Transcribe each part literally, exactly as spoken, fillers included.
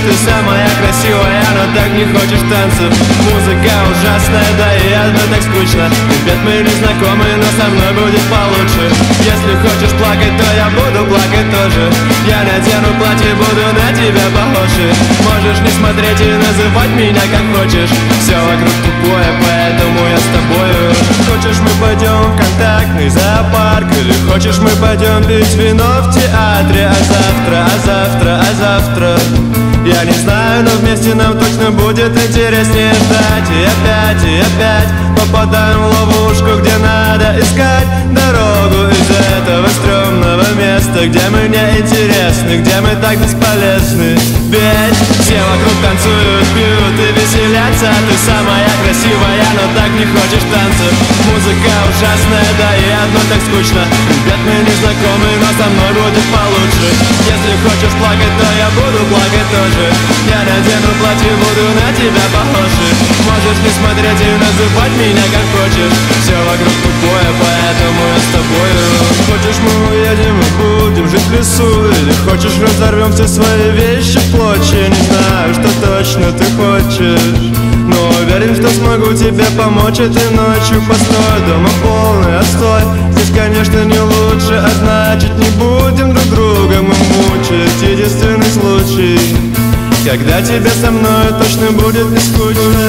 ты самая красивая, но так не хочешь танцев. Музыка ужасная, да и одно так скучно. Ребят, мы не знакомы, но со мной будет получше. Если хочешь плакать, то я буду плакать тоже. Я надену платье, буду на тебя похожи. Можешь не смотреть и называть меня как хочешь. Все вокруг тупое, поэтому я с тобою. Хочешь, мы пойдем в контактный зоопарк, или хочешь, мы пойдем пить вино в театре. А завтра, а завтра, а завтра я не знаю, но вместе нам точно будет интереснее ждать. И опять, и опять попадаем в ловушку, где надо искать дорогу из этого стрёмного места, где мы не интересны, где мы так бесполезны. Ведь все вокруг танцуют, пьют и веселятся. Ты самая красивая, но так не хочешь танцев. Музыка ужасная, да и одно так скучно. Ребят, мы не знакомы, но со мной будет получше. Если хочешь плакать, то я буду плакать тоже. Я надену платье, буду на тебя похожи. Можешь не смотреть и называть меня как хочешь. Все вокруг тупое, поэтому я с тобою. Хочешь, мы уедем и будем жить в лесу, или хочешь, разорвем все свои вещи в клочья. Не знаю, что точно ты хочешь, но уверен, что смогу тебе помочь этой ночью. Постой, дома полный отстой. Здесь, конечно, не лучше, а значит, не будем друг друга мы мучить. Единственный случай, когда тебе со мной точно будет не скучно.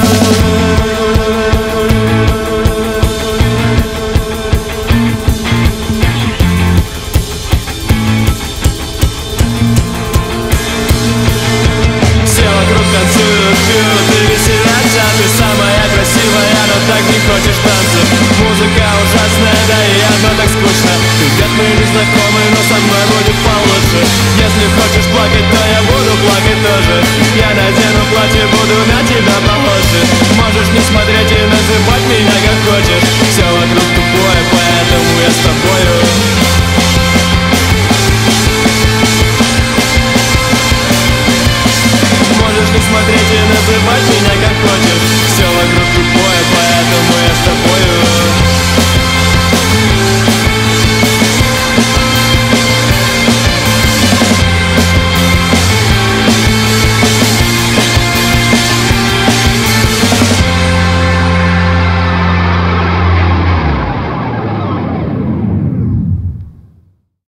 Все вокруг танцуют, пьют и веселятся. Ты самая красивая, но так не хочешь танцев. Музыка ужасная, да и одно так скучно. Ребят, мы не знакомы, но со мной будет получше. Если хочешь плакать, то я буду плакать тоже. Я надену платье, буду на тебя похожи. Можешь не смотреть и называть меня как хочешь. Все вокруг тупое, поэтому я с тобою.